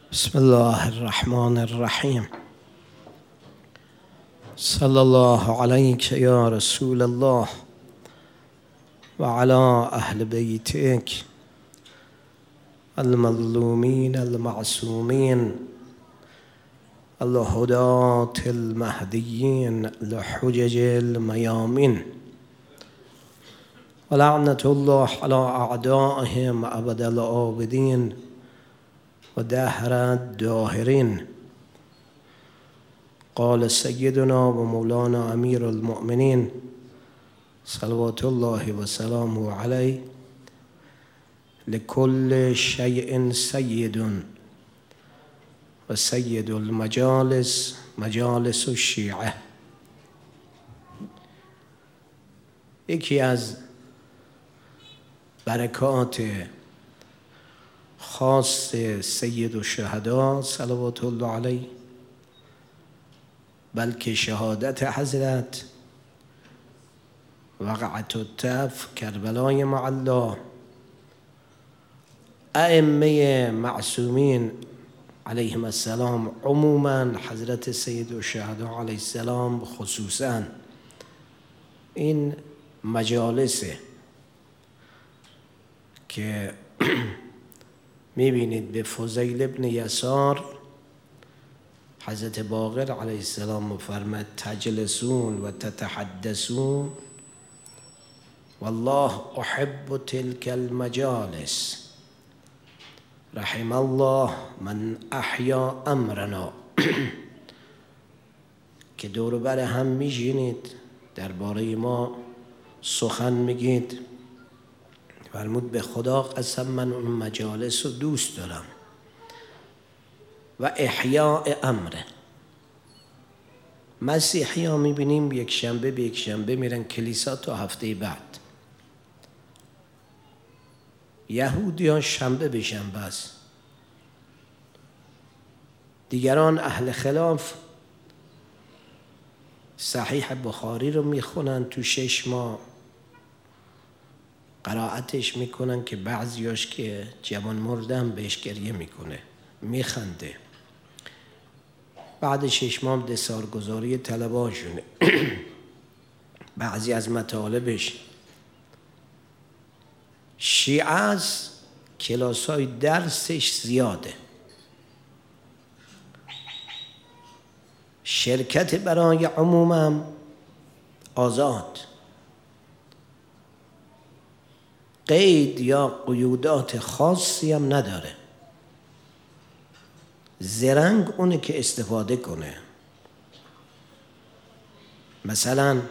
بسم الله الرحمن الرحیم. صلی الله علیک یا رسول الله و علی اهل بیتک المظلومین المعصومین الهداة المهدیین لحجج المیامین و لعنة الله علی اعدائهم ابد العابدین و دهر الداهرین. قال سیدنا و مولانا امیر المؤمنین صلوات الله و سلامه علیه: لكل شیء سید و سید المجالس مجالس الشیعه. یکی از برکات خاص سید الشهدا صلوات الله علیه، بلکه شهادت حضرت وقعت الطف کربلای مع الله، ائمه معصومین علیهم السلام عموما، حضرت سید الشهدا علیه السلام خصوصا، این مجالسه که میبینید به فضیل ابن یسار حضرت باقر علیه السلام مفرمد: تجلسون و تتحدثون والله احب تلك المجالس رحم الله من احیا امرنا. که دور بر هم میشینید درباره ما سخن میگید، فرمود به خدا قسم من اون مجالس رو دوست دارم. و احیاء امره. مسیحی ها میبینیم یک شنبه به یک شنبه میرن کلیسا تا هفته بعد. یهودی ها شنبه به شنبه است. دیگران اهل خلاف صحیح بخاری رو میخونن تو 6 ماه قرائتش میکنن که بعضیاش که جوان مردن بهش گریه میکنه، میخنده. بعد 6 ماه دستارگذاری طلباشونه. بعضی از مطالبش شیعه از کلاسای درسش زیاده، شرکت برای عمومم آزاد، قید یا قیودات خاصی هم نداره. زرنگ اونه که استفاده کنه. مثلا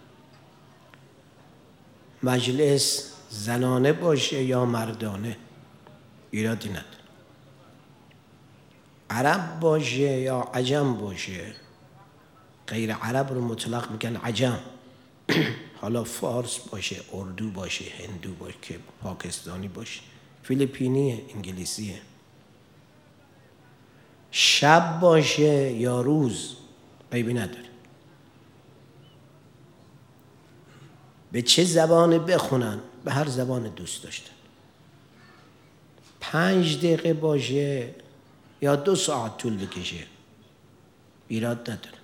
مجلس زنانه باشه یا مردانه ایرادی نداره، عرب باشه یا عجم باشه. غیر عرب رو مطلق میگن عجم. حالا فارس باشه، اردو باشه، هندو باشه، پاکستانی باشه، فیلیپینیه، انگلیسیه. شب باشه یا روز عیبی نداره. به چه زبانی بخونن؟ به هر زبان دوست داشتن. 5 دقیقه باشه یا 2 ساعت طول بکشه ایراد نداره.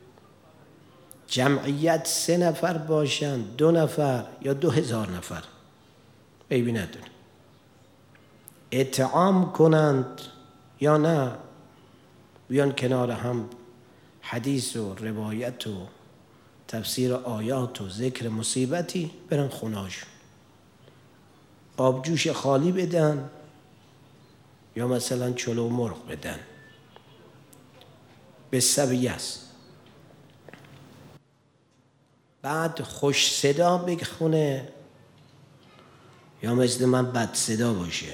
جمعیت 3 نفر باشن، 2 نفر یا 2000 نفر عیبی نداره. اطعام کنند یا نه، بیان کنار هم حدیث و روایت و تفسیر آیات و ذکر مصیبتی برن خونهاشون. آبجوش خالی بدن یا مثلا چلو مرغ بدن، به سویه است. بعد خوش صدا بخونه یا مثل من بد صدا باشه،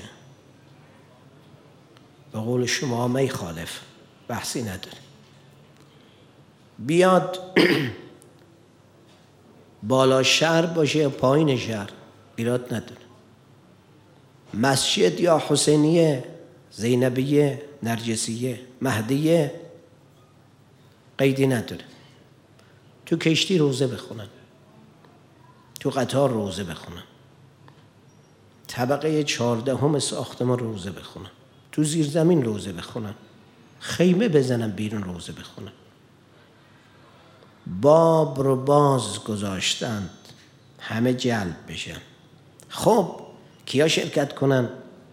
به قول شما می خالف، بحثی نداره. بیاد بالا شهر باشه یا پایین شهر ایراد نداره. مسجد یا حسینیه، زینبیه، نرجسیه، مهدیه قیدی نداره. تو کشتی روزه بخونن، تو قطار روزه بخونن، طبقه 14 ساختمان روزه بخونن، تو زیر زمین روزه بخونن، خیمه بزنن بیرون روزه بخونن. باب رو باز گذاشتند همه جلب بشن. خب کیا شرکت کنن؟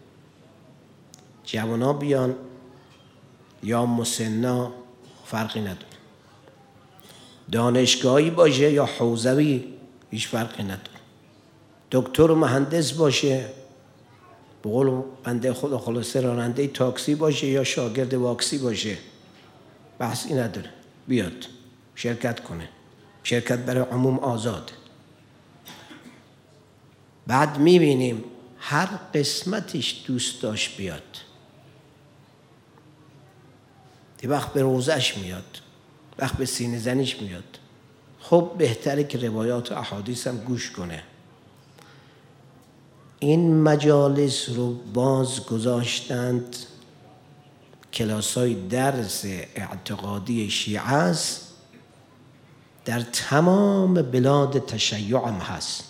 جوانا بیان یا مسنا، فرقی نداره. دانشگاهی باشه یا حوزوی، هیچ فرقی نداره. دکتر و مهندس باشه، به قول بنده خدا خلاصه راننده تاکسی باشه یا شاگرد واکسی باشه، بحثی نداره. بیاد شرکت کنه. شرکت برای عموم آزاد. بعد میبینیم هر قسمتش دوست داشت بیاد. یه وقت به روزش میاد، وقت به سینه زنیش میاد. خب بهتره که روایات و احادیث هم گوش کنه. این مجالس رو باز گذاشتند. کلاسای درس اعتقادی شیعه است، در تمام بلاد تشیع هم هست.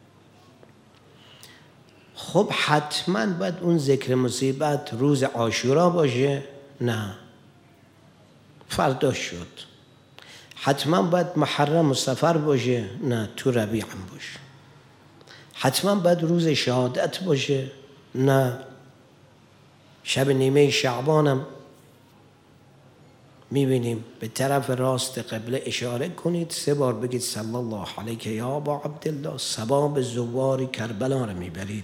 خب حتما باید اون ذکر مصیبت روز عاشورا باشه؟ نه، فردا شد. حتما باید محرم و صفر باشه؟ نه، تو ربیع هم باشه. حتما باید روز شهادت باشه؟ نه، شب نیمه شعبانم میبینیم به طرف راست قبله اشاره کنید، 3 بار بگید صلی الله علیک یا ابا عبدالله، ثواب زوار کربلا رو میبرید.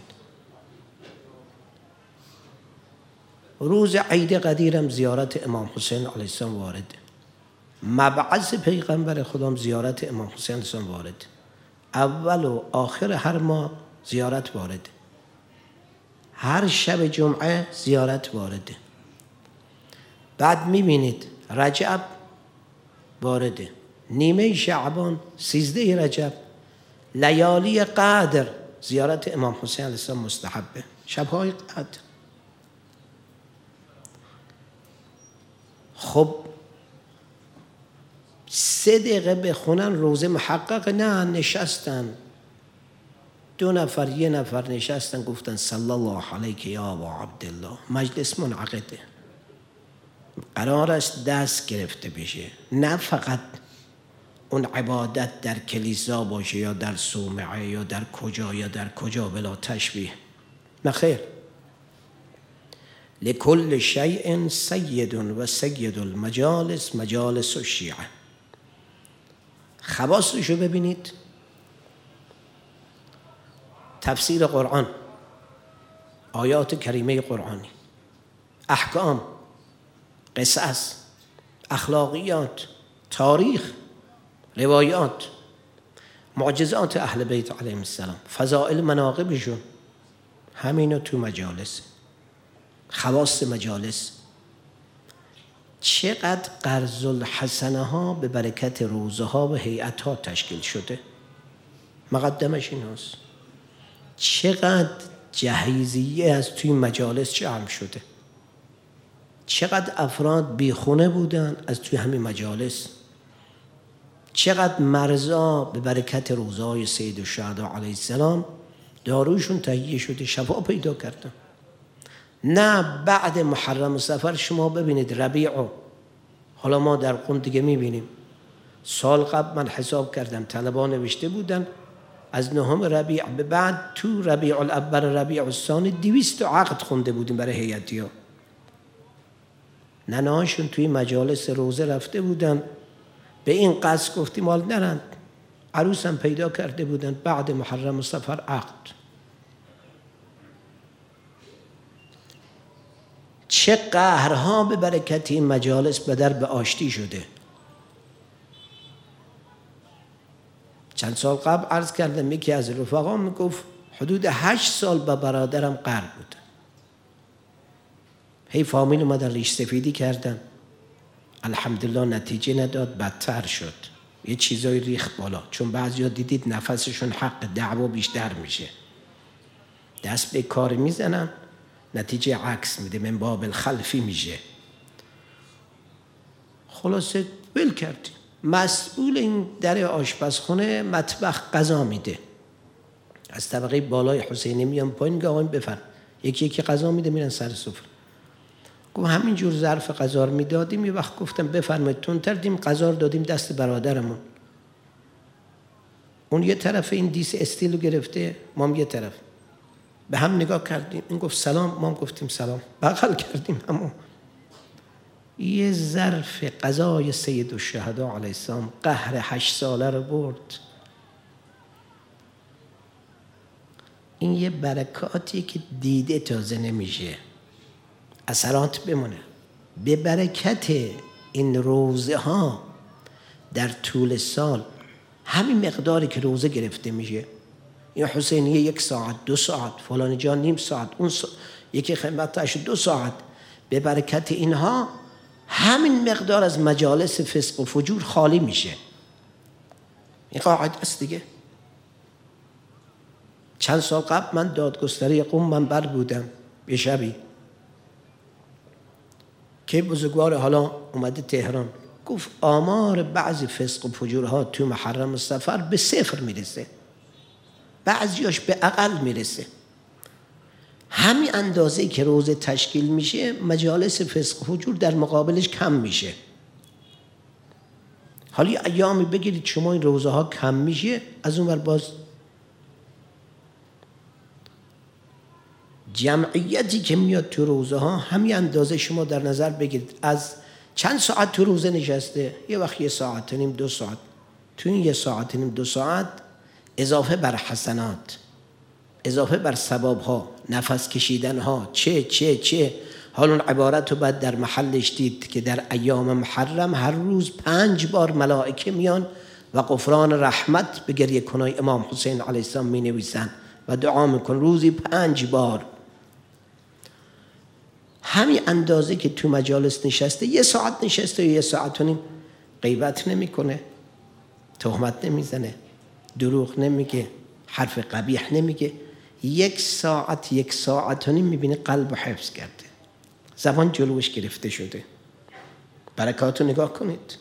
روز عید قدیرم زیارت امام حسین علیه السلام وارد. مبعث پیغمبر خدا زیارت امام حسین علیه السلام وارد. اول و آخر هر ماه زیارت وارد. هر شب جمعه زیارت وارده. بعد میبینید رجب وارده، نیمه شعبان، 13 رجب، لیالی قدر زیارت امام حسین علیه السلام مستحبه، شبهای قدر. خب 3 دقیقه بخونن روزه محقق؟ نه، نشستن 2 نفر 1 نفر نشستن گفتن صلی الله علیک یا ابا عبدالله. مجلس منعقده. قرار است دست گرفته بشه، نه فقط اون عبادت در کلیسا باشه یا در صومعه یا در کجا یا در کجا بلا تشبیه. نه خیر. لکل شیء سید و سید المجالس مجالس الشیعه. خواصشو ببینید. تفسیر قرآن، آیات کریمه قرآنی، احکام، قصص، اخلاقیات، تاریخ، روایات، معجزات اهل بیت علیهم السلام، فضائل مناقبشون، همینو تو مجالس. خواص مجالس. چقدر قرض الحسنه ها به برکت روزه ها و هیئت ها تشکیل شده. مقدمش این هست. چقدر جهیزیه از توی مجالس جمع شده. چقدر افراد بیخونه بودن از توی همین مجالس. چقدر مرضا به برکت روزهای سید الشهدا علیه السلام داروشون تهیه شده، شفا پیدا کردن. نه بعد محرم و صفر شما ببینید ربیع، حالا ما در قم دیگه میبینیم. سال قبل من حساب کردم طلبا نوشته بودن از 9 ربیع به بعد تو ربیع الاول ربیع الثانی 200 عقد خونده بودیم برای هیئتی ها. ننهاشون توی مجالس روزه رفته بودن، به این قصد گفتیم مال نرند. عروس هم پیدا کرده بودن بعد محرم و صفر عقد. چه قهرها به برکت این مجالس به در به آشتی شده. چند سال قبل عرض کردم یکی از رفقا میگفت حدود 8 سال با برادرم قهر بود. هی فامیل اومدن ریش سفیدی کردن، الحمدلله نتیجه نداد، بدتر شد. یه چیزای ریخت بالا، چون بعضیا دیدید نفسشون حق دعوا بیشتر میشه، دست به کار میزنن، نتیجه عکس میده، من باب الخلفی میشه. خلاصه ول کردیم. مسئول این در آشپزخونه مطبخ غذا میده، از طبقه بالای حسینی میان پایین، میگه آقایون بفرم، یکی یکی غذا میده، میرن سر سفره. گفت همینجور ظرف غذا رو میدادیم، یه وقت گفتم بفرمایید تندتر دیم، غذا رو دادیم دست برادرمون، اون یه طرف این دیس استیل رو گرفته، ما هم یه طرف، به هم نگاه کردیم، این گفت سلام، ما هم گفتیم سلام، بغل کردیم همون. یه ظرف غذای سید الشهدا علیه السلام قهر 8 ساله رو برد. این یه برکاتی که دیده تازه نمیشه، اثرات بمونه. به برکت این روزه ها در طول سال همین مقداری که روزه گرفته میشه، این حسینیه 1 ساعت 2 ساعت، فلان جا نیم ساعت، اون یکی خدمتش 2 ساعت، به برکت اینها همین مقدار از مجالس فسق و فجور خالی میشه. این قاعده است دیگه. چند سال قبل من دادگستری قم منبر بودم به شبی که بزرگوار حالا اومده تهران، گفت آمار بعضی فسق و فجورها تو محرم و سفر به 0 میرسه، بعضیاش به اقل میرسه. همین اندازه که روزه تشکیل میشه مجالس فسق و فجور در مقابلش کم میشه. حالا ایامی بگیرید شما این روزه ها کم میشه، از اون ور باز جمعیتی که میاد تو روزه ها همین اندازه شما در نظر بگیرید. از چند ساعت تو روزه نشسته، یه وقت 1 ساعت و نیم 2 ساعت، تو این 1 ساعت و نیم 2 ساعت اضافه بر حسنات، اضافه بر ثواب ها، نفس کشیدن ها، چه حال اون عبارت رو باید در محلش دید که در ایام محرم هر روز 5 بار ملائکه میان و غفران رحمت به گریه کنای امام حسین علیه السلام می نویسن و دعا میکن، روزی 5 بار. همین اندازه که تو مجالس نشسته، 1 ساعت نشسته و 1 ساعت و نیم غیبت نمیکنه، تهمت نمیزنه، دروغ نمیگه، حرف قبیح نمیگه، 1 ساعت 1 ساعت و نیم میبینه قلب و حفظ کرده، زبان جلوش گرفته شده. برکاتو نگاه کنید.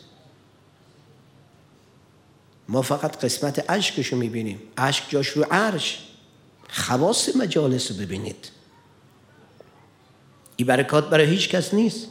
ما فقط قسمت اشکشو میبینیم، اشک جاش رو عرش. خواص مجالس رو ببینید. این برکات برای هیچ کس نیست.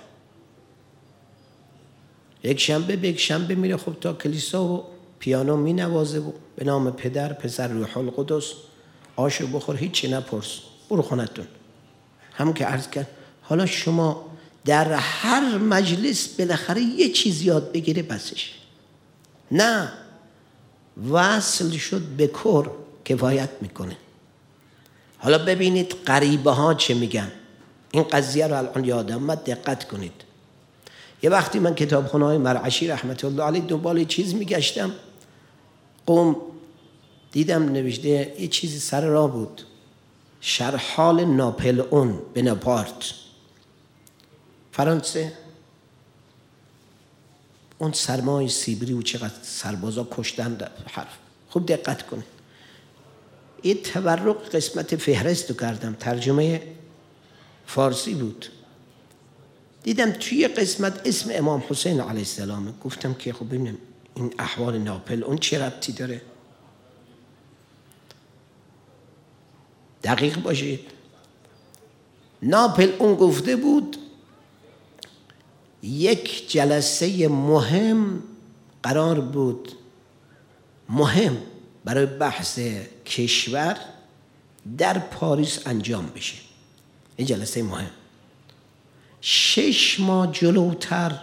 یک شنبه میره خب تا کلیسا و پیانو می نوازه و به نام پدر پسر روح القدس، آشو بخور، هیچی نپرس، برو خونتون. همون که عرض کرد، حالا شما در هر مجلس بالاخره یه چیز یاد بگیره بسش. نه، وصل شد به کر کفایت میکنه. حالا ببینید غریبه ها چه میگن. این قضیه رو الان یادم اومد، دقت کنید. یه وقتی من کتابخونه های مرعشی رحمت الله علیه دنبال چیز میگشتم، قم دیدم نوشته یه چیزی سر راه بود، شرحال ناپلئون بناپارت، فرانسه، اون سرمای سیبری و چقدر سربازا کشتن حرف. خوب دقت کنید. این تبرک قسمت فهرست رو کردم، ترجمه فارسی بود. دیدم توی قسمت اسم امام حسین علیه السلام. گفتم که خب ببینم این احوال ناپل اون چه ربطی داره؟ دقیق باشید. ناپل اون گفته بود یک جلسه مهم قرار بود، مهم برای بحث کشور در پاریس انجام بشه. این جلسه مهم 6 ماه جلوتر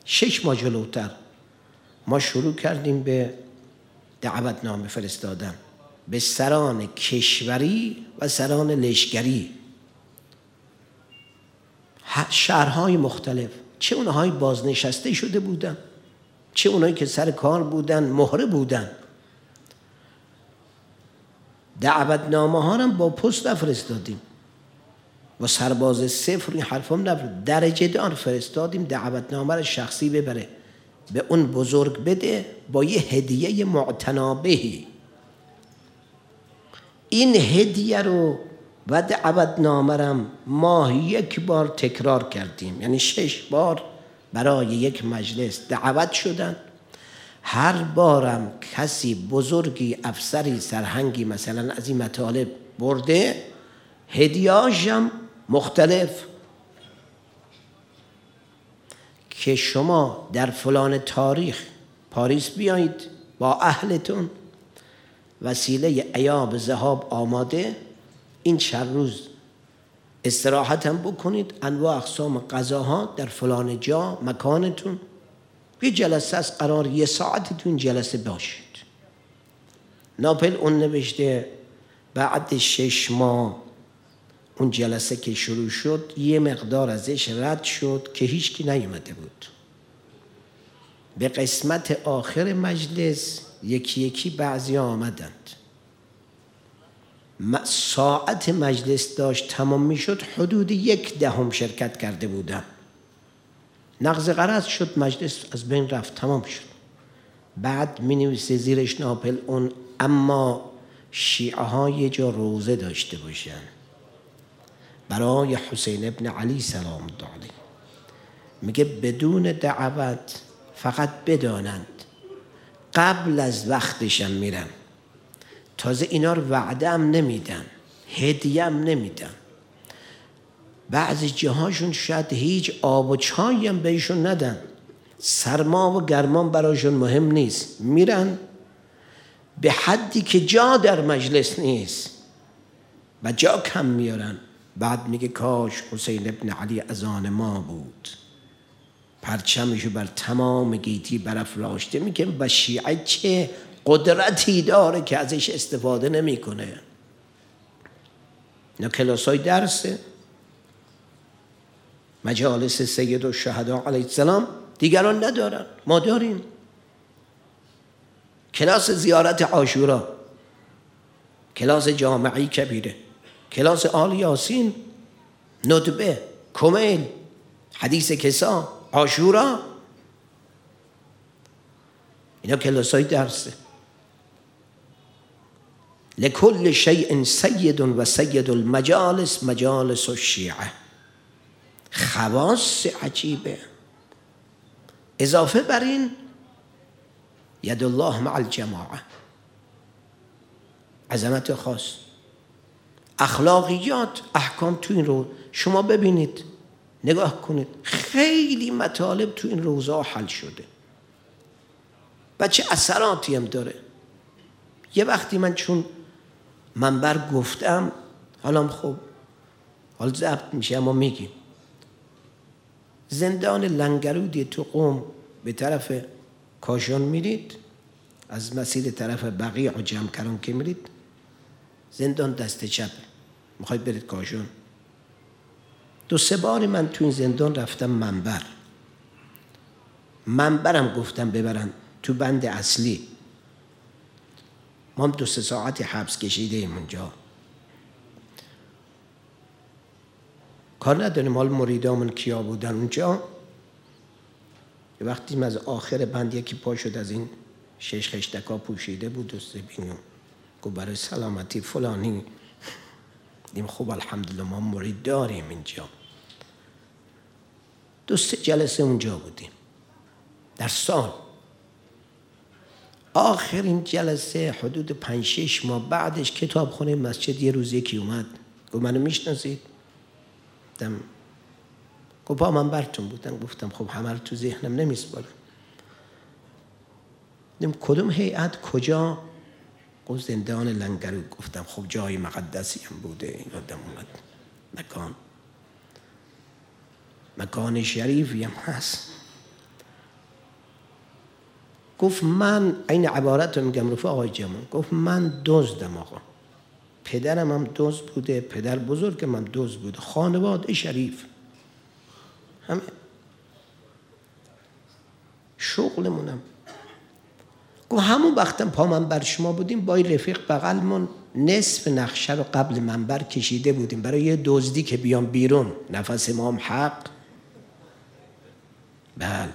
ما شروع کردیم به دعوتنامه فرستادن به سران کشوری و سران لشکری، شهرهای مختلف، چه اونهایی بازنشسته شده بودن، چه اونهایی که سر کار بودن، مهره بودن. دعوتنامه ها هم با پست فرستادیم و سرباز صفر این حرفام نبود، درجه دار فرستادیم دعوتنامه رو شخصی ببره به اون بزرگ بده با یه هدیه معتنابهی. این هدیه رو و دعوتنامه رو ماه 1 بار تکرار کردیم، یعنی 6 بار برای یک مجلس دعوت شدن. هر بارم کسی بزرگی، افسری، سرهنگی مثلا از این مطالب برده، هدیه‌هاشم مختلف. که شما در فلان تاریخ پاریس بیایید با اهلتون، وسیله ایاب ذهاب آماده، این چند روز استراحت هم بکنید، انواع اقسام غذاها در فلان جا مکانتون، یه جلسه از قرار 1 ساعت تو این جلسه باشید. ناپل اون نوشته بعد 6 ماه اون جلسه که شروع شد یه مقدار ازش رد شد که هیچکی نیومده بود. به قسمت آخر مجلس یکی یکی بعضی آمدند. ساعت مجلس داشت تمام می شد، حدود 1/10 شرکت کرده بودن. نقض قرض شد، مجلس از بین رفت، تمام شد. بعد می نویسه زیرش ناپل اون اما شیعه ها یه جا روزه داشته باشن برای حسین ابن علی سلام الله علیه. میگه بدون دعوت، فقط بدانند قبل از وقتشم میرن. تازه اینا رو وعده هم نمیدن، هدیه هم نمیدن. بعضی جاهاشون شاید هیچ آب و چایی هم بهشون ندن، سرما و گرما براشون مهم نیست، میرن به حدی که جا در مجلس نیست و جا کم میارن. بعد میگه کاش حسین ابن علی از آن ما بود، پرچمشو بر تمام گیتی برافراشته. میگه و شیعه چه قدرتی داره که ازش استفاده نمیکنه. اینا کلاسای درسه، مجالس سید الشهدا علیه السلام دیگران ندارن، ما داریم. کلاس زیارت عاشورا، کلاس جامعی کبیره، کلاس آل یاسین، ندبه، کمیل، حدیث کسا، عاشورا، اینا کلاسای درسه. لکل شیء سید و سید المجالس مجالس الشیعه. خواص عجیبه. اضافه بر این ید الله مع الجماعه، عظمت خاص، اخلاقیات، احکام تو این رو شما ببینید، نگاه کنید، خیلی مطالب تو این روزا حل شده و چه اثراتی هم داره. یه وقتی من چون منبر گفتم، حالا خب حال ضبط میشه اما میگیم، زندان لنگرودی تو قم به طرف کاشان میرید، از مسیر طرف بقیع و جمکران که میرید، زندان دست چپ میخواید برید کاشان. 2-3 بار من تو این زندان رفتم منبرم گفتم ببرن تو بند اصلی. ما هم 2-3 ساعت حبس کشیده ایم اونجا، کار نداریم حال مریدامون کیا بودن اونجا. یه وقتی از آخر بند یکی پا شد از این 6 خشتکا پوشیده بود و سبینو گفت برای سلامتی فلانی. دیم خوب الحمدلله ما مرید داریم اینجا. 2-3 جلسه اونجا بودیم در سال. آخرین جلسه حدود 5-6 ماه بعدش کتابخونه مسجد یه روز یکی اومد گفت منو میشناسید؟ گفت با من براتون بودم. گفتم خب همه رو تو ذهنم نمیسپارم. کدوم هیئت کجا؟ گفت زندان لنگرود. گفتم خب جای مقدسی هم بوده، این آدم اومد، مکان شریفی هم هست. گفت من این عبارت رو میگم رفیق آقای جمال، گفت من دزدم آقا، پدرم هم دزد بوده، پدر بزرگم هم دزد بوده، خانواده شریف همه شغلمونم. گفت همون وقتم پا منبر شما بودیم با این رفیق بغلمون نصف نقشه رو قبل منبر کشیده بودیم برای یه دزدی که بیام بیرون، نفس امام حق. بله.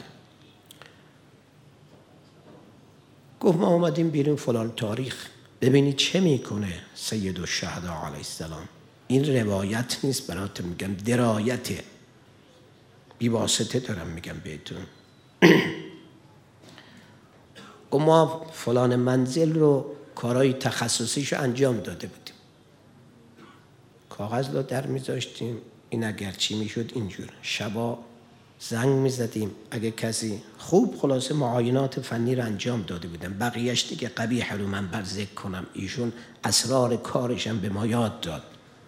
گفت ما اومدیم بیرون فلان تاریخ، ببینید چه میکنه سید الشهدا علیه السلام. این روایت نیست براتون میگم، درایته، بی واسطه دارم میگم بهتون. گفت ما فلان منزل رو کارهای تخصصیشو انجام داده بودیم، کاغذ رو در میذاشتیم، این اگر چی میشد اینجور. شبا زنگ میزدیم اگه کسی خوب خلاصه معاینات فنی رو انجام داده بودن، بقیهش دیگه قبیح رو من بر ذکر کنم، ایشون اسرار کارشم به ما یاد داد.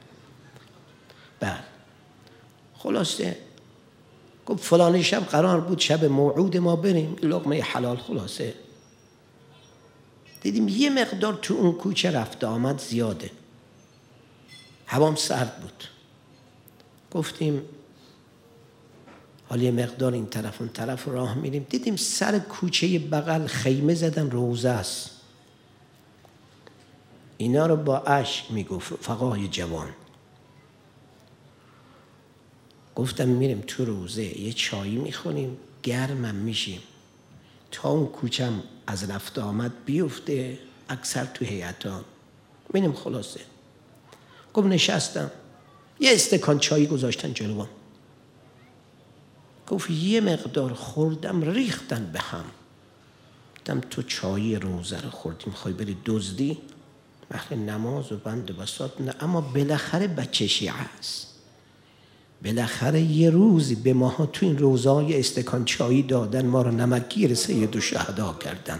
بعد خلاصه گفت فلانی شب قرار بود شب موعود ما بریم لقمه حلال. خلاصه دیدیم یه مقدار تو اون کوچه رفت آمد زیاده، هوام سرد بود. گفتیم حالا یه مقدار این طرف اون طرف راه میریم، دیدیم سر کوچه بغل خیمه زدن، روزه است. اینا رو با اشک میگفت فقای جوان. گفتم میریم تو روزه یه چایی میخونیم، گرمم میشیم تا اون کوچم از رفت آمد بیفته، اکثر تو هیئتان میریم. خلاصه گفت نشستم، یه استکان چایی گذاشتن جلوم. گفت یه مقدار خوردم ریختن به هم. گفتم تو چایی روزه رو خوردی میخوای بری دزدی؟ وقت نماز و بند و بساط نه، اما بالاخره بچه شیعه است، بالاخره یه روزی به ماها تو این روزای استکان چایی دادن، ما رو نمکگیر سید الشهدا کردن.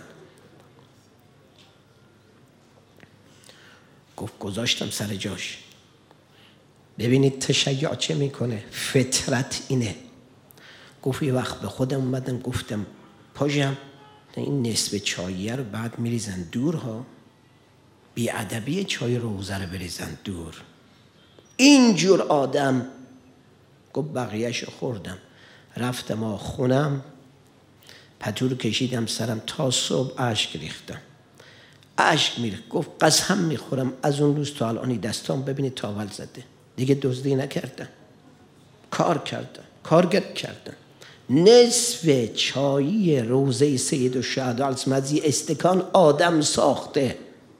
گفت گذاشتم سر جاش. ببینید تشیع چه میکنه، فطرت اینه. گفت یه وقت به خودم اومدم گفتم پاجم این نصف چاییه رو بعد میریزن دور ها، بی‌ادبی چای روزه رو بریزن دور. اینجور آدم. گفت بقیهش خوردم، رفتم خونم، پتو کشیدم سرم تا صبح اشک ریختم، اشک میریخت. گفت قسم میخورم از اون روز تا الان دستام ببینید تاول زده، دیگه دزدی نکردم، کار کردم، کارگر کردم. نصف چایی روزه سید الشهدا از مزی استکان آدم ساخته.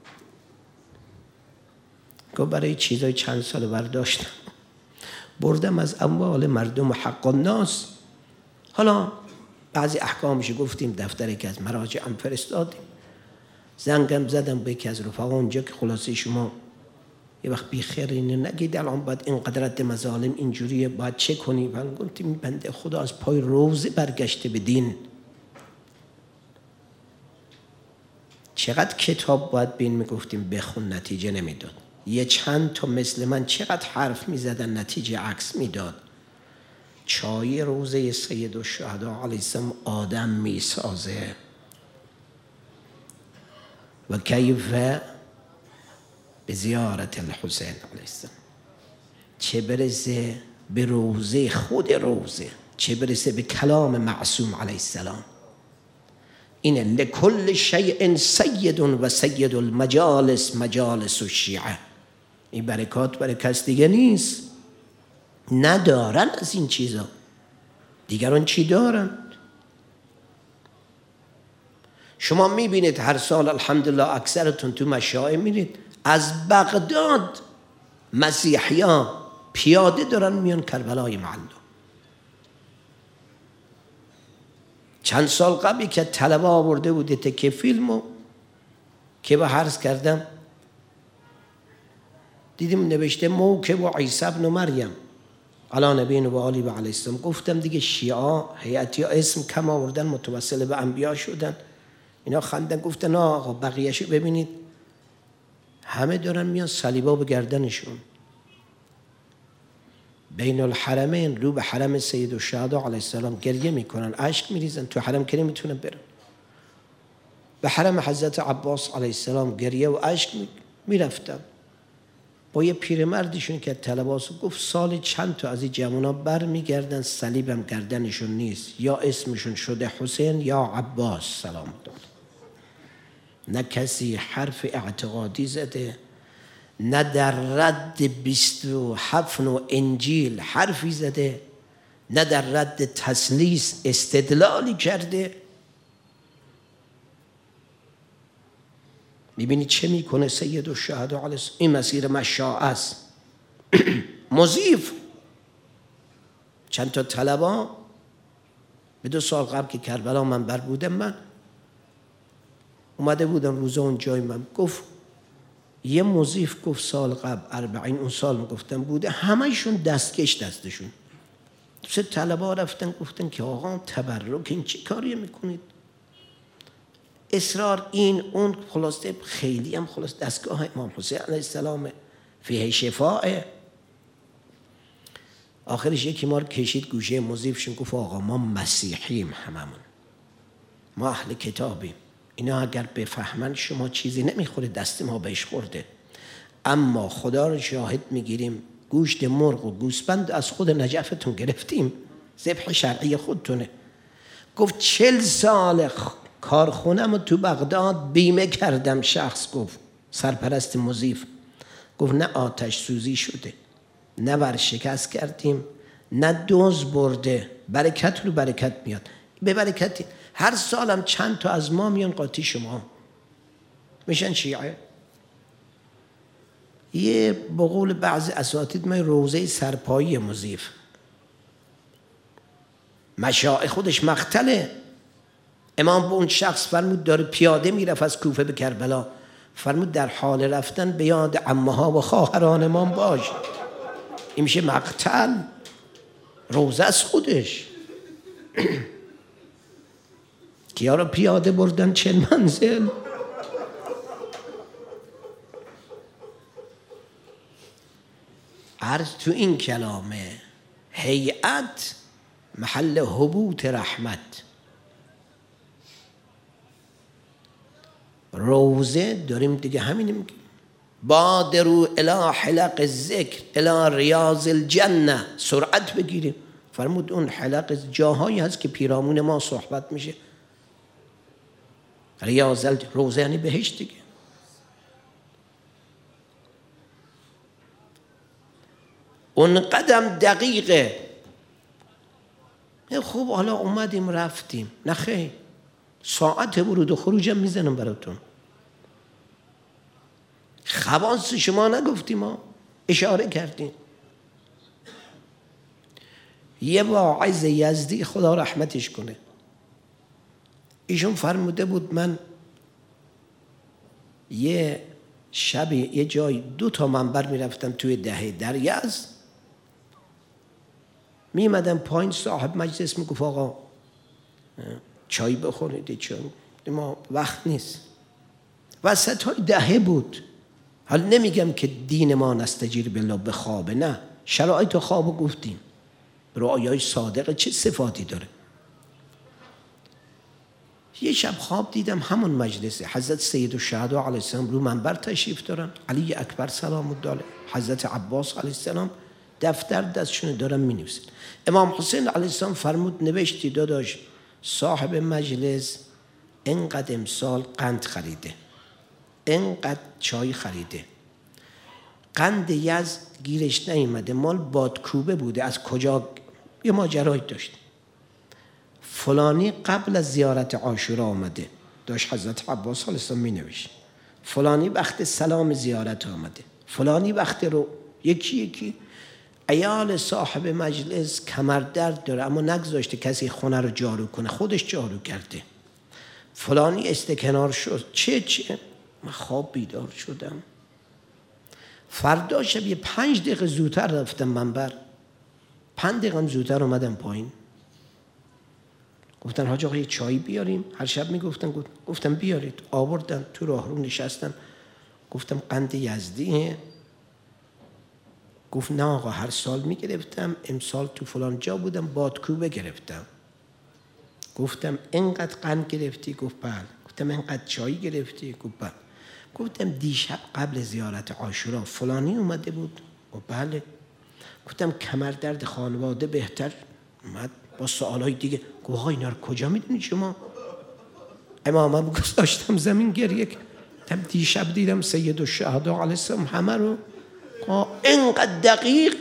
گفت برای چیزای چند سال برداشتم بردم از اموال مردم حق الناس. حالا بعضی احکامش گفتیم، دفتری که از مراجعم فرستادیم. زنگم زدم به یکی از رفقا اونجا که خلاصه شما یه وقت بیخیر اینو نگید، الان باید اینقدر رد مظالم اینجوریه، باید چه کنی؟ من گفتم بنده خدا از پای روزه برگشته به دین، چقدر کتاب باید بین میگفتیم بخون، نتیجه نمیداد. یه چند تا مثل من چقدر حرف میزدن، نتیجه عکس میداد. چای روزه سید الشهدا علیه السلام آدم میسازه. و کیف به زیارت الحسین علیه السلام، چه برسه به روزه خود روزه، چه برسه به کلام معصوم علیه السلام. اینه لکل شیء سید و سید المجالس مجالس الشیعه. این برکات برای کس دیگه نیست، ندارن از این چیزا. دیگران چی دارن؟ شما میبینید هر سال الحمدلله اکثرتون تو مشاعر میرید، از بغداد مسیحیان پیاده دارن میان کربلای معلی. چند سال قبلی که طلبه آورده بود تکه فیلمو که به عرض کردم، دیدیم نوشته موکب و عیسی ابن مریم علی نبینا و آله و علیه السلام. گفتم دیگه شیعه هیئتی اسم کم آوردن، متوسل به انبیا شدن. اینا خندن، گفتن آقا بقیه‌شو ببینید، همه دارن میان صلیبا به گردنشون. بین الحرمین رو به حرم سید الشهدا علیه السلام گریه میکنن، اشک میریزن، تو حرم که نمیتونن برن. به حرم حضرت عباس علیه السلام گریه و اشک میرفتن. با یه پیرمردشون که طلباس گفت سال چند تا از این جوونا بر میگردن، صلیبم گردنشون نیست، یا اسمشون شده حسین یا عباس سلام داد. نه کسی حرف اعتقادی زده، نه در رد 27 انجیل حرفی زده، نه در رد تثلیث استدلالی کرده. میبینی چه میکنه سید الشهدا علیه السلام؟ این مسیر مشاع است. مضیف. چند تا طلبا به 2 سال قبل که کربلا منبر بودم، من اومده بودم روزه اون جای، من گفت یه مضیف گفت سال قبل 40 اون سال گفتم بوده، همه‌شون دستکش دستشون. دوست طلبه رفتن گفتن که آقا تبرک این چه کاری میکنید؟ اصرار این اون، خلاصه خیلی هم خلاص دستگاه امام حسین علیه السلام فیه شفاعه. آخرش یکی ما رو کشید گوشه مضیفشون گفت آقا ما مسیحیم، هممون ما اهل کتابیم، اینا اگر بفهمن شما چیزی نمیخوره، دست ما بهش خورده، اما خدا رو شاهد میگیریم گوشت مرغ و گوسفند از خود نجفتون گرفتیم، ذبح شرعی خودتونه. گفت 40 سال کارخونم تو بغداد بیمه کردم. شخص گفت سرپرست مضیف گفت نه آتش سوزی شده، نه ورشکست کردیم، نه دوز برده، برکت رو برکت میاد. به برکتی هر سالم چند تا از ما میان قاطی شما میشن شیعه. یه بقول بعض اساتید ما روزه سرپایی مضیف، مشایخ خودش مقتله. امام به اون شخص فرمود داره پیاده میرفت از کوفه به کربلا، فرمود در حال رفتن به یاد عمه‌ها و خواهران امام باش. این میشه مقتل، روزه از خودش. کیا رو پیاده بردن 40 منزل؟ عرض تو این کلامه هیئت محل هبوط رحمت. روزه داریم دیگه همین میگیم بادروا الی حلق الذکر الی ریاض الجنه، سرعت بگیریم. فرمود اون حلق جاهایی هست که پیرامون ما صحبت میشه. ریاض روزه یعنی بهشت دیگه. اون قدم دقیقه. خب حالا اومدیم رفتیم، نه خیر، ساعت ورود و خروجم میزنم براتون. خواص شما نگفتیم، ما اشاره کردیم. یه واعظ یزدی خدا رحمتش کنه، ایشون فرموده بود من یه شب یه جای 2 تا منبر میرفتم توی دهه در یزد، میمدم پایین، صاحب مجلس میگفت آقا چای بخورید، چای ما وقت نیست. وسط های دهه بود. حالا نمیگم که دین ما نستجیر بالله به خوابه، نه، شرایط خواب گفتیم. رؤیای صادقه چه صفاتی داره. یه شب خواب دیدم همون مجلس حضرت سید الشهدا علیه السلام رو منبر تشریف دارن، علی اکبر سلام الله علیه، حضرت عباس علیه السلام دفتر دستشون دارن می نویسن. امام حسین علیه السلام فرمود نوشتی داداش صاحب مجلس اینقدر امسال قند خریده، اینقدر چای خریده، قند یزد گیرش نیومده، مال بادکوبه بوده، از کجا، یه ماجرایی داشت. فلانی قبل از زیارت عاشورا آمده، داشت حضرت عباس علیه السلام می نوشت. فلانی وقت سلام زیارت آمده، فلانی وقت رو، یکی عیال صاحب مجلس کمردرد داره اما نگذاشته کسی خونه رو جارو کنه، خودش جارو کرده. فلانی استکنار شد. چه من خواب بیدار شدم. فردا شب یه 5 دقیقه زودتر رفتم منبر، 5 دقیقه زودتر اومدم پایین. گفتن حاج آقا یه چای بیاریم؟ هر شب میگفتن، گفتم بیارید. آوردن، تو راهرو نشستم، گفتم قند یزدیه؟ گفت نه آقا هر سال میگرفتم، امسال تو فلان جا بودم بادکوبه گرفتم. گفتم اینقدر قند گرفتی؟ گفت بله. گفتم اینقدر چای گرفتی؟ گفت بله. گفتم دیشب قبل زیارت عاشورا فلانی اومده بود؟ گفت بله. گفتم کمردرد خانواده بهتر اومد؟ با سوالای دیگه. گفت ها اینا رو کجا میدونی شما؟ امامم گذاشتم زمین گریه کردم، دیشب دیدم سید الشهدا علیه السلام همه رو اینقدر دقیق.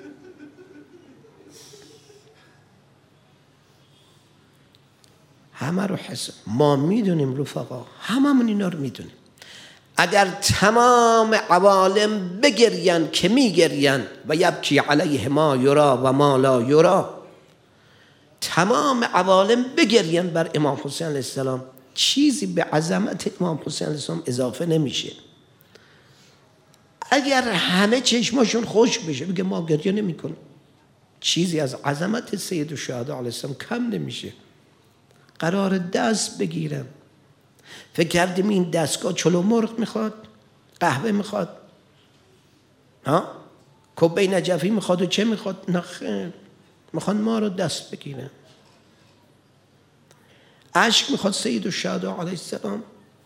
همه رو حساب ما میدونیم رفقا، هممون اینا رو میدونیم. اگر تمام عوالم بگرین که میگرین و یبکی علیه ما یرا و ما لا یرا، تمام عوالم بگرین بر امام حسین علیه السلام، چیزی به عظمت امام حسین علیه السلام اضافه نمیشه. اگر همه چشماشون خوش بشه بگه ما گریه نمی کنیم، چیزی از عظمت سید الشهدا علیه السلام کم نمیشه. قرار دست بگیرم، فکر کردیم این دستگاه چلو مرغ میخواد، قهوه میخواد، کبه نجفی میخواد و چه میخواد؟ نه خیر، میخواد ما رو دست بگیرن. اشک میخواد سید الشهدا علیه السلام.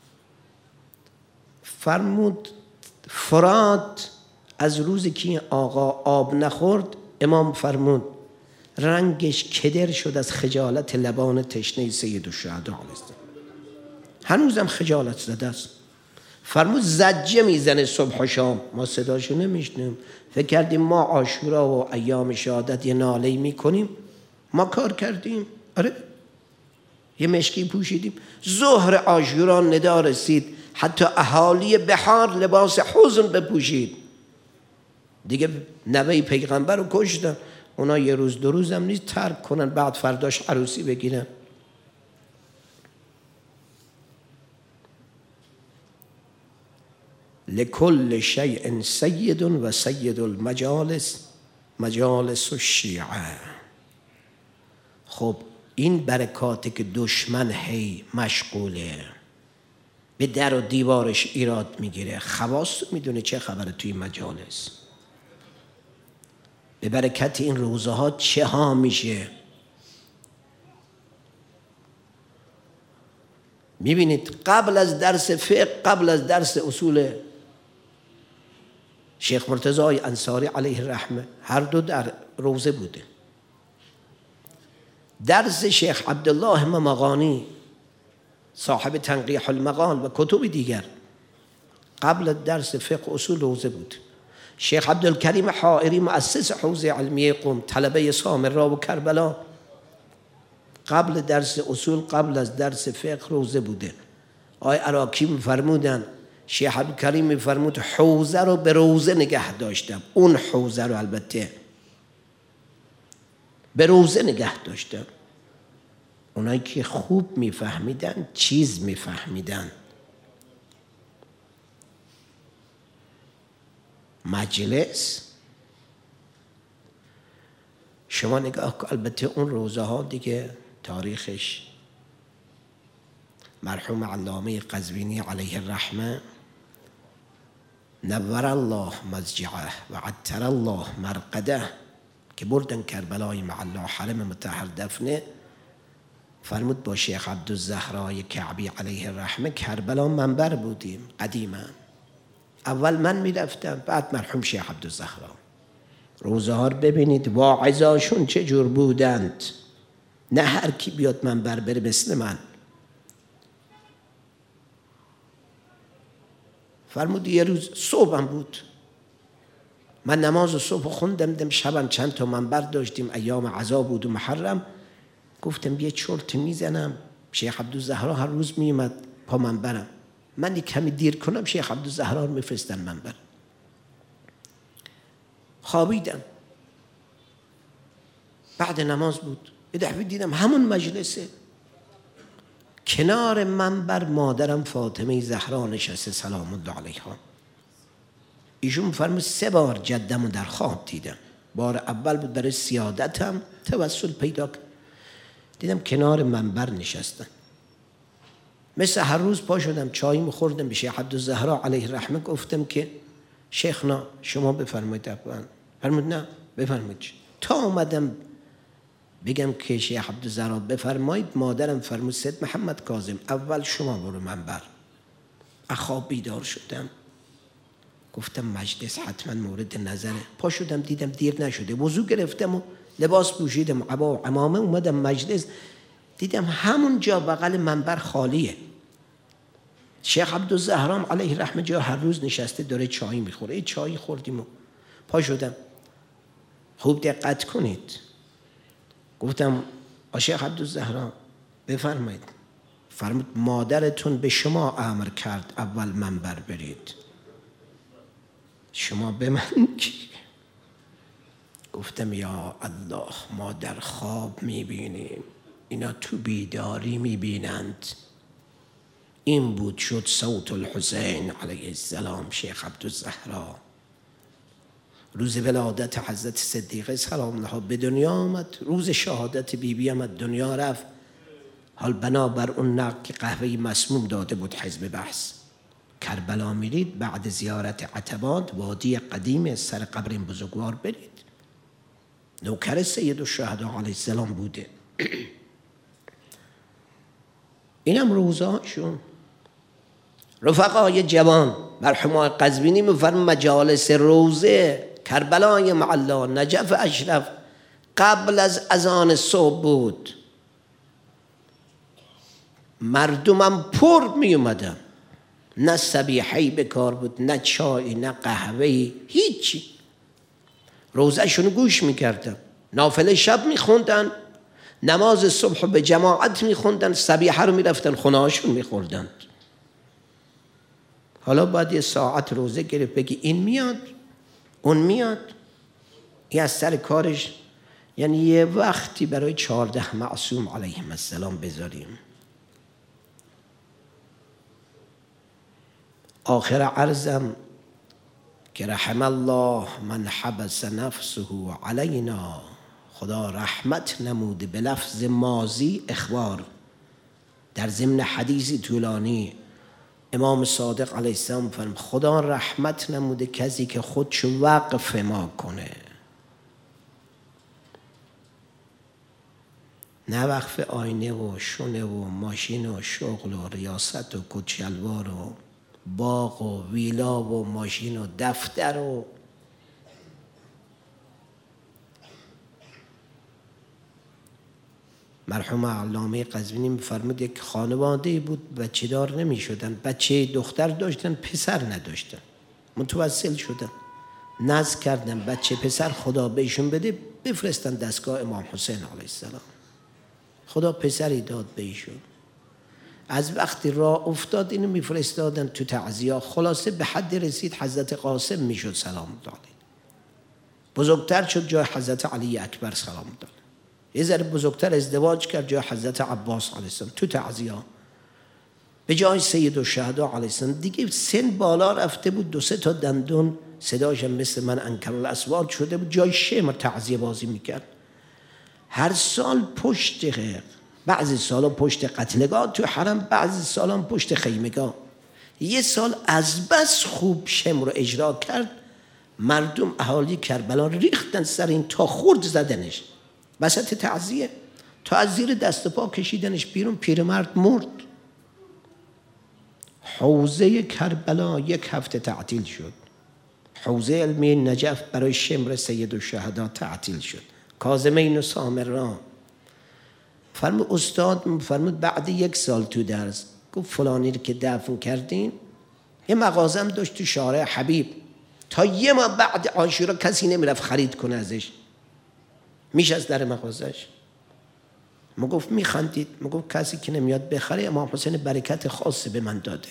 فرمود فرات از روزی که آقا آب نخورد، امام فرمود رنگش کدر شد از خجالت لبان تشنه سید الشهدا علیه السلام. هنوزم خجالت زده است. فرمود زجه میزنه صبح و شام، ما صداشو نمیشنیم. فکر کردیم ما عاشورا و ایام شهادت یه ناله‌ای میکنیم، ما کار کردیم. آره یه مشکی پوشیدیم. ظهر عاشورا ندا رسید حتی اهالی بحار لباس حزن بپوشید. دیگه نوه پیغمبر رو کشتن، اونا یه روز دو روز هم نیست ترک کنن، بعد فرداش عروسی بگیرن. لکل شیء سید و سید المجالس مجالس الشیعه. خب این برکاتی که دشمن هی مشغوله به در و دیوارش ایراد میگیره، خواص میدونه چه خبره توی مجالس، به برکت این روزه ها چه ها میشه. میبینید قبل از درس فقه، قبل از درس اصول شیخ مرتضی انصاری علیه الرحمه، هر دو در روزه بوده. درس شیخ عبدالله ممغانی صاحب تنقیح المقال و کتب دیگر قبل درس فقه اصول روزه بود. شیخ عبدالکریم حائری مؤسس حوزه علمیه قم، طلبه سامرا و کربلا، قبل درس اصول، قبل از درس فقه روزه بوده. آقای عراقی می‌فرمودن، شیخ عبدالکریم می‌فرمود حوزه رو به روزه نگه داشتم. اون حوزه رو البته به روزه نگه داشتم. اونایی که خوب میفهمیدن چیز میفهمیدن. مجلس شما نگاه کن، البته اون روزه ها دیگه تاریخش، مرحوم علامه قزوینی علیه الرحمه نور الله مضجعه و عطر الله مرقده که بردن کربلای معلا حرم مطهر دفنه، فرمود با شیخ عبدالزهرای کعبی علیه الرحمه کربلا منبر بودیم قدیما. اول من میرفتم، بعد مرحوم شیخ عبدالزهرا. روزه ها رو ببینید واعظاشون چه جور بودند، نه هر کی بیاد منبر بره مثل من. فرمود یه روز صبحم بود، من نماز صبح خوندم، شبم چند تا منبر داشتیم، ایام عزا بود و محرم. گفتم یه چرت میزنم، شیخ عبدالزهرا هر روز میومد پا منبرم، من کمی دیر کنم شیخ عبدالزهرا رو میفرستن منبر. خوابیدم، بعد نماز بود، یه دفعه دیدم همون مجلسه، کنار منبر مادرم فاطمه زهرا نشسته سلام الله علیها. ایشون فرمود 3 بار جدمو در خواب دیدم. بار اول بود برای سیادتم توسل پیدا کرد، دیدم کنار منبر نشستن. مثل هر روز پا شدم چایمو خوردم، به شیخ عبدالزهرا علیه الرحمه گفتم که شیخنا شما بفرمایید. فرمود نه بفرمایید. تا اومدم بگم که شیخ عبدالزهرا بفرمایید، مادرم فرمود سید محمد کاظم اول شما برو منبر. اخواب بیدار شدم، گفتم مجلس حتما مورد نظره. پا شدم دیدم دیر نشده، وضو گرفتم و لباس پوشیدم، عبا و عمامه، اومدم مجلس، دیدم همون جا بغل منبر خالیه. شیخ عبدالزهرا علیه الرحمه جا هر روز نشسته داره چای میخوره. چای خوردیم و پا شدم. خوب دقت کنید، گفتم شیخ عبدالزهرا بفرمایید. فرمود مادرتون به شما امر کرد اول منبر برید، شما به من کی؟ گفتم یا الله، ما در خواب میبینیم، اینا تو بیداری میبینند. این بود شد صوت الحسین علیه السلام. شیخ عبدالزهرا روز ولادت حضرت صدیقه سلام الله به دنیا آمد، روز شهادت بیبی هم دنیا رفت. حال بنابر اون نقل که قهوه مسموم داده بود حزب بحث، کربلا میرید بعد زیارت عتبات وادی قدیم سر قبر این بزرگوار برید. نوکر سید الشهدا علیه السلام بوده. اینم روزاشون. رفقای جوان مرحوم قزوینی میفرم مجالس روزه کربلای معلا نجف اشرف قبل از اذان صبح بود. مردمم پر می اومدن، نه صبیحه‌ای به کار بود، نه چای، نه قهوه‌ای، هیچی. روزه‌شون گوش میکردن، نافله شب میخوندن، نماز صبح به جماعت میخوندن، صبیحه رو میرفتن خونه‌هاشون میخوردن. حالا باید یه ساعت روزه گرفت بگی این میاد اون میاد، این از سر کارش. یعنی یه وقتی برای 14 معصوم علیهم السلام بذاریم. آخر عرضم که رحم الله من حبس نفسه علینا، خدا رحمت نموده به لفظ ماضی اخبار. در ضمن حدیثی طولانی امام صادق علیه السلام فرمود خدا رحمت نموده کسی که خودشو وقف ما کنه، نه وقف آینه و شونه و ماشین و شغل و ریاست و کچلوار و باغ و ویلا و ماشین و دفتر و مرحوم علامه قزوینی می‌فرمود یک خانواده بود بچه دار نمی شدن، بچه دختر داشتن پسر نداشتن، متوسل شدن، نذر کردن بچه پسر خدا بهشون بده بفرستن دستگاه امام حسین علیه السلام. خدا پسری داد بهشون. از وقتی راه افتاد اینو میفرستادن تو تعزیه. خلاصه به حد رسید حضرت قاسم میشد سلام الله علیه، بزرگتر شد جای حضرت علی اکبر سلام الله علیه، یه ذره بزرگتر ازدواج کرد جای حضرت عباس علیه السلام تو تعزیه، به جای سید الشهدا علیه السلام. دیگه سن بالا رفته بود، 2-3 تا دندون صداشم مثل من انکرالاصوات شده بود، جای شمر تعزیه بازی میکرد. هر سال پشت بعضی سالا پشت قتلگاه تو حرم، بعضی سالا پشت خیمگاه. یه سال از بس خوب شمر رو اجرا کرد، مردم اهالی کربلا ریختن سر این تا خورد زدنش وسط تعزیه، تا از زیر دست پا کشیدنش بیرون، پیرمرد مرد. حوزه کربلا 1 هفته تعطیل شد. حوزه علمی نجف برای شمر سید الشهدا تعطیل شد. کاظمین و سامرا فرمود استاد فرمود بعد 1 سال تو درس گفت فلانی رو که دفن کردین یه مغازم داشت تو شارع حبیب، تا 1 ماه بعد عاشورا کسی نمیرفت خرید کنه ازش، میشه از در مغازش. ما گفت میخندید، ما گفت کسی که نمیاد بخره امام حسین برکت خاصی به من داده.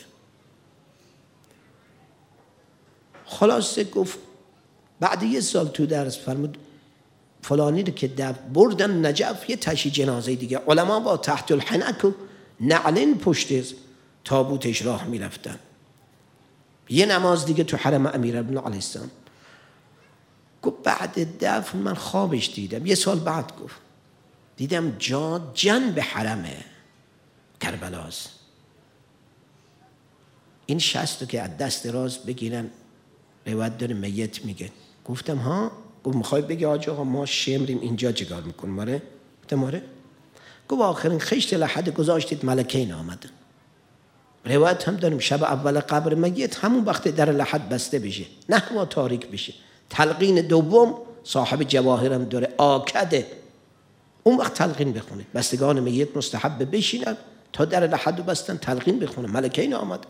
خلاصه گفت بعد 1 سال تو درس فرمود فلانی رو که بردن نجف، یه تشییع جنازه دیگه، علما با تحت الحنک و نعلین پشت تابوتش راه میرفتن. یه نماز دیگه تو حرم امیرالمومنین علیه السلام. گفت بعد دفن من خوابش دیدم، 1 سال بعد گفت دیدم جنب حرم کربلاست. این 60 که از دست راست بگیرن روایت داره میت میگه. گفتم ها؟ گفت میخوای بگی آج آقا ما شمریم اینجا چیکار میکنیم؟ آره؟ گفتم آره. گفت آخرین خشت لحد گذاشتید ملکین آمدن. روایت هم داریم شب اول قبر میت همون وقت در لحد بسته بشه، نه هوا تاریک بشه. تلقین دوم صاحب جواهرم داره آکده، اون وقت تلقین بخونید. بستگان میت مستحب بشینن تا در لحد بستن تلقین بخونن. ملکین آمدن.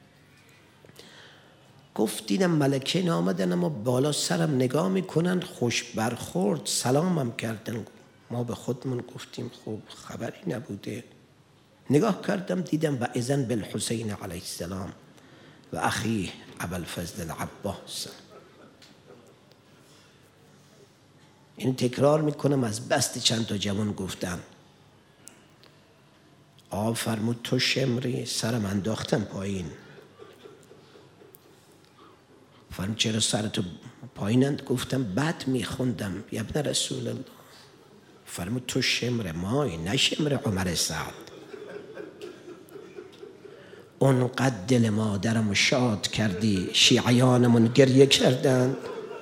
گفت دیدم ملکین آمدن اما بالا سرم نگاه میکنن، خوش برخورد، سلامم کردن. ما به خودمون گفتیم خوب خبری نبوده. نگاه کردم دیدم و اذن بالحسین علیه السلام و اخیه ابوالفضل العباس. این تکرار میکنم از بست چند تا جوان گفتم. فرمود تو شمری، سرم انداختم پایین. فرمود چرا سرتو پایینند. گفتم بد میخوندم. ابن رسول الله. فرمود تو شمر مای نه شمر عمر سعد. اونقدر دل مادرم شاد کردی شیعیانمون گریه کردند.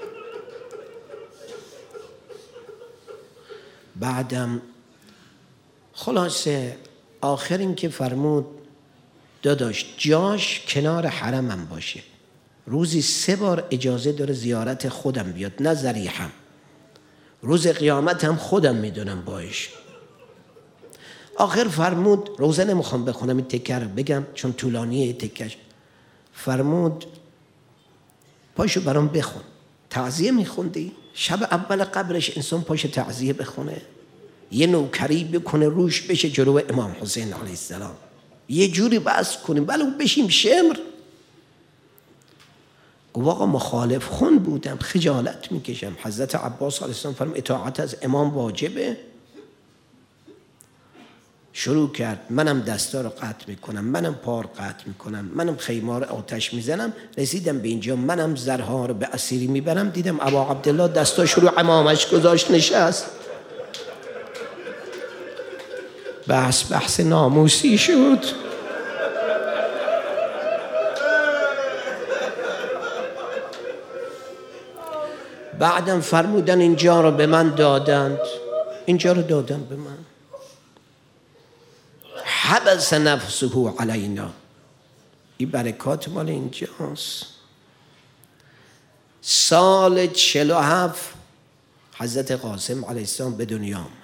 بعدم خلاصه آخر این که فرمود داداش جاش کنار حرمم باشه، روزی 3 بار اجازه داره زیارت خودم بیاد، نه ذریحم. روز قیامت هم خودم میدونم باش. آخر فرمود روزه نمیخوام بخونم این تکه رو بگم چون طولانیه تکش. فرمود پاشو برام بخون. تعزیه میخوندی؟ شب اول قبرش انسان پاشو تعزیه بخونه، یه نوکری بکنه روش بشه جلو امام حسین علیه السلام، یه جوری بس کنیم ولو بشیم شمر. گفت آقا مخالف خون بودم خجالت میکشم. حضرت عباس علیه السلام فرمود اطاعت از امام واجبه. شروع کرد منم دستا رو قطع میکنم، منم پار قطع میکنم، منم خیمه رو آتش میزنم. رسیدم به اینجا منم زرها رو به اسیری میبرم. دیدم ابا عبدالله دستا شروع امامش گذاشت نشست. بحث ناموسی شد. بعدم فرمودن اینجا رو به من دادند، اینجا رو دادن به من. حبس نفسه علینا. این برکات مال اینجاست. سال 47 حضرت قاسم علیه السلام به دنیا آمد.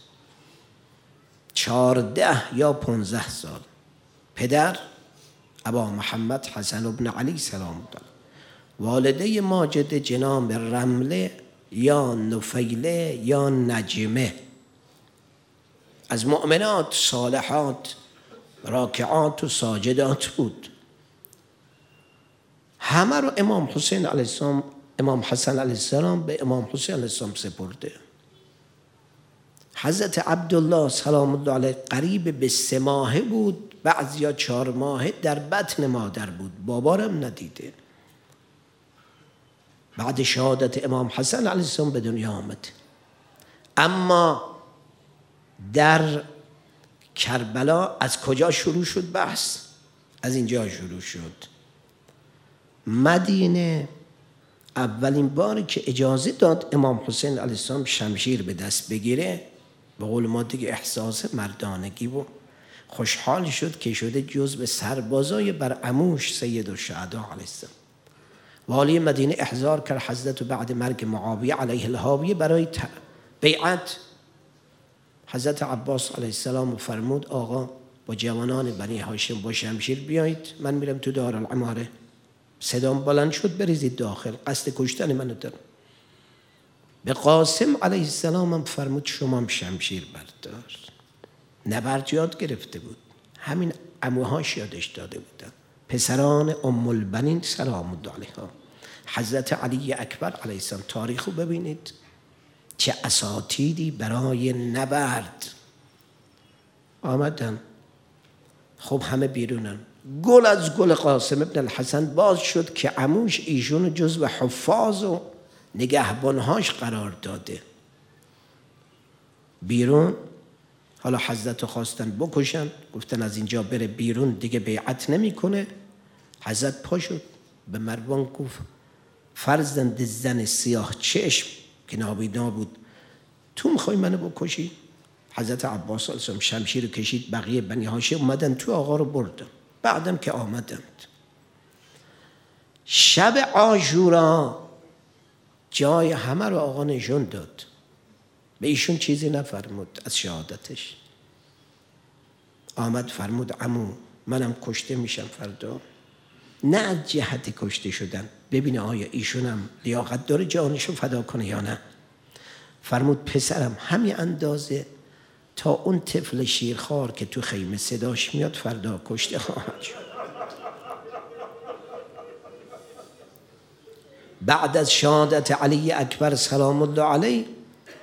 14 یا 15 سال. پدر ابا محمد حسن ابن علی سلام الله. والده ماجد جناب رمله یا نفیله یا نجمه، از مؤمنات صالحات راکعات و ساجدات بود. همه رو امام حسین علیه السلام، امام حسن علیه السلام به امام حسین علیه السلام سپرده. حضرت عبدالله سلام الله علیه قریب به 3 ماهه بود، بعضیا 4 ماهه در بطن مادر بود، بابارم ندیده. بعد شهادت امام حسن علیه السلام به دنیا آمد. اما در کربلا از کجا شروع شد بحث؟ از اینجا شروع شد. مدینه اولین باری که اجازه داد امام حسین علیه السلام شمشیر به دست بگیره، به قول ما دیگه احساس مردانگی بود، خوشحال شد که شده جزو سربازای بر عموش سید الشهدا علیه السلام. والی مدینه احضار کرد حضرت بعد مرگ معاویه علیه الهاویه برای بیعت. حضرت عباس علیه السلام فرمود آقا با جوانان بنی هاشم با شمشیر بیایید، من میرم تو دارالعماره. صدام بلند شد بریزید داخل، قصد کشتن منو دارم. به قاسم علیه السلام هم فرمود شما هم شمشیر بردار. نبرد یاد گرفته بود، همین عموهاش یادش داده بودن، پسران ام البنین سلام الله علیها. حضرت علی اکبر علیه السلام تاریخو ببینید چه اساتیدی برای نبرد آمدن. خب همه بیرونن. گل از گل قاسم ابن الحسن باز شد که عموش ایشون جزو حفاظ و نگهبانهاش قرار داده. بیرون حالا حضرت خواستن بکشن، گفتن از اینجا بره بیرون دیگه بیعت نمیکنه. حضرت پا شد به مروان گفت فرزند زن سیاه چشم که نابینا بود، تو میخوای منو بکشی؟ حضرت عباس علیه السلام شمشیر رو کشید، بقیه بنی هاشم اومدن تو آقا رو بردن. بعدم که آمدند شب عاشورا جای همه رو آقا نشون داد، به ایشون چیزی نفرمود از شهادتش. آمد فرمود عمو منم کشته میشم فردا، نه از جهت کشته شدن، ببینه آیا ایشونم لیاقت داره جانشو فدا کنه یا نه. فرمود پسرم همین اندازه تا اون طفل شیرخوار که تو خیمه صداش میاد فردا کشته خواهد شد. بعد از شهادت علی اکبر سلام الله علیه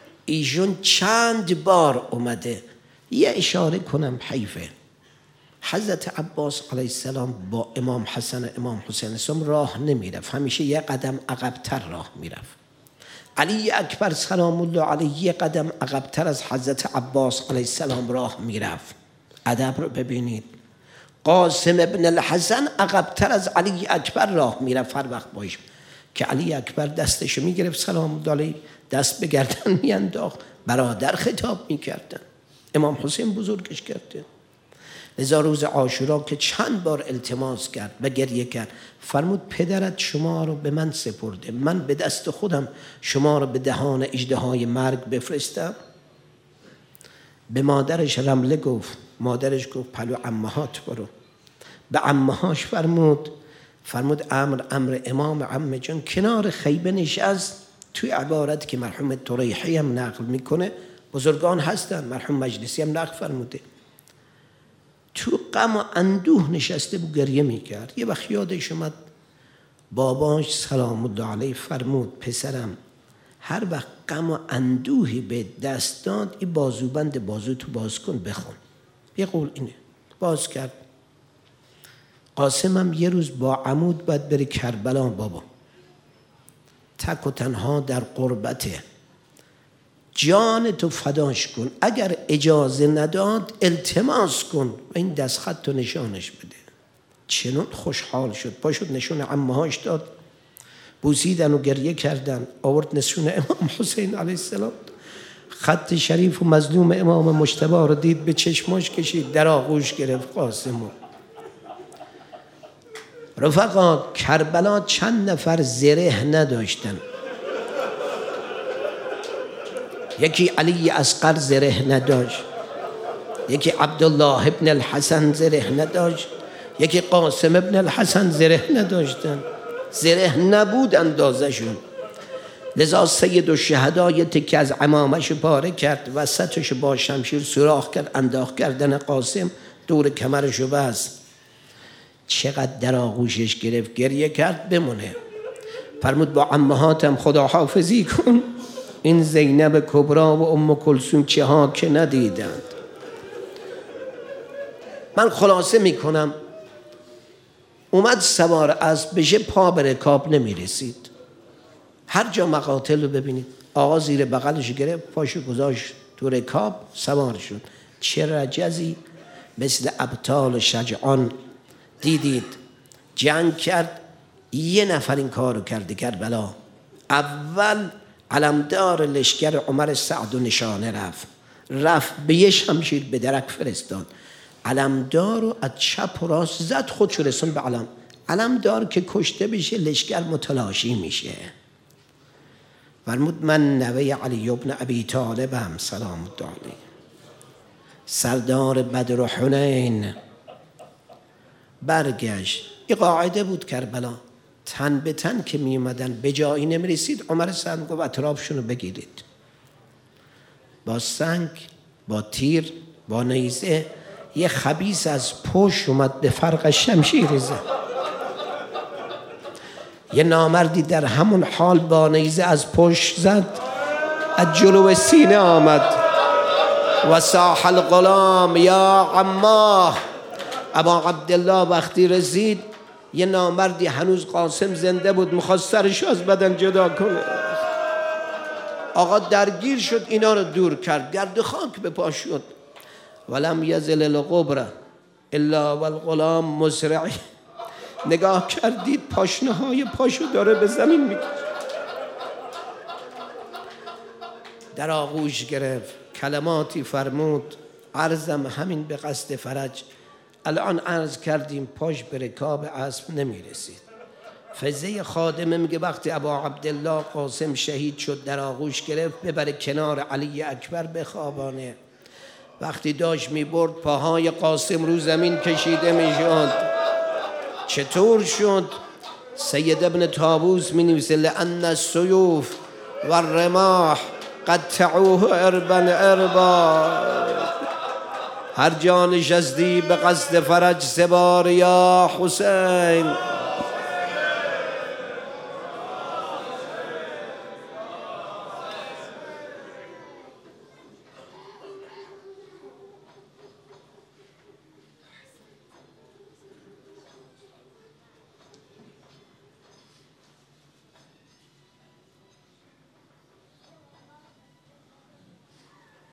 ایشون چند بار اومده. یه اشاره کنم حیفه، حضرت عباس علیه السلام با امام حسن و امام حسین السلام راه نمیرفت، همیشه یه قدم عقب‌تر راه میرفت. علی اکبر سلام الله علیه یه قدم عقب‌تر از حضرت عباس علیه السلام راه میرفت. ادب رو ببینید. قاسم ابن الحسن عقب‌تر از علی اکبر راه میرفت هر وقت باشه که علی اکبر دستشو میگرفت سلام الله علیه، دست به گردن میانداخت، برادر خطاب میکردن. امام حسین بزرگش کرده. لذا روز عاشورا که چند بار التماس کرد و گریه کرد، فرمود پدرت شما رو به من سپرده، من به دست خودم شما رو به دهان اژدهای مرگ بفرستم. به مادرش رمله گفت، مادرش گفت پلو عمهات برو. به عمهاش فرمود امر امام عمه جان کنار خیبه نشست. توی عبارت که مرحوم طریحی هم نقل میکنه، بزرگان هستن، مرحوم مجلسی هم نقل فرموده، تو غم و اندوه نشسته بود گریه میکرد. یه وقت یادش اومد باباش سلام الله علیه فرمود پسرم هر وقت غم و اندوهی به دست داد این بازوبند بازو تو باز کن بخون. یه قول اینه. باز کرد. قاسمم یه روز با عمود باید بره کربلا بابا، تک و تنها در قربته، جان تو فداش کن، اگر اجازه نداد التماس کن و این دستخط تو نشانش بده. چنون خوشحال شد، پاشد نشون عمهاش داد، بوسیدن و گریه کردن، آورد نشون امام حسین علیه السلام، خط شریف و مظلوم امام مجتبی رو دید، به چشماش کشید، در آغوش گرفت قاسمو. رفقا کربلا چند نفر زره نداشتن؟ یکی علی اصغر زره نداشت، یکی عبدالله ابن الحسن زره نداشت، یکی قاسم ابن الحسن زره نداشتن. زره نبود اندازشون. لذا سید الشهدا یه تکه از عمامش پاره کرد، وسطش با شمشیر سوراخ کرد، انداخت کردن قاسم، دور کمرشو بست. چقدر در آغوشش گرفت، گریه کرد بمونه. فرمود با عمهاتم خدا حافظی کن، این زینب کبرا و ام کلثوم چه ها که ندیدند. من خلاصه میکنم، اومد سوار اسب بشه، پا به رکاب نمیرسید. هر جا مقاتل رو ببینید، آقا زیر بغلش گرفت، پاشو گذاشت تو رکاب، سوار شد. چه رجزی مثل ابطال شجعان دیدید. جنگ کرد، یه نفر این کارو کرده کربلا. اول علمدار لشکر عمر سعد و نشانه رفت به یه شمشیر به درک فرستاد. علمدار رو از چپ و راست زد، خودشو رسون به علم. علمدار که کشته بشه لشکر متلاشی میشه. فرمود من نوه علی ابن ابی طالبم سلام الله علیه، سردار بدر و حنین. برگشت. این قاعده بود کربلا، تن به تن که می اومدن به جایی نمی رسید، عمر سعد گفت اطرافشون رو بگیرید، با سنگ، با تیر، با نیزه. یه خبیث از پشت اومد به فرق شمشیر زد. یه نامردی در همون حال با نیزه از پشت زد، از جلو سینه آمد و صاح الغلام یا عماه. ابا عبدالله وقتی رسید، یه نامردی هنوز قاسم زنده بود، میخواست سرشو از بدن جدا کنه. آقا درگیر شد، اینا رو دور کرد، گرد خاک به پا شد. ولم یزل القبر الا والغلام مسرعی. نگاه کردید پاشنه های پاشو داره به زمین میکشه. در آغوش گرفت، کلماتی فرمود، عرضم همین به قصد فرج. الان عرض کردیم پاش به رکاب اسب نمیرسید. فزه خادمه میگه وقتی ابا عبدالله قاسم شهید شد، در آغوش گرفت ببره کنار علی اکبر بخوابانه. وقتی داشت میبرد، پاهای قاسم رو زمین کشیده میشد. چطور شد؟ سید ابن طاووس می نویسه لأن السیوف و الرماح قطعوه اربا اربا. هر جا نشستی به قصد فرج سبار یا حسین.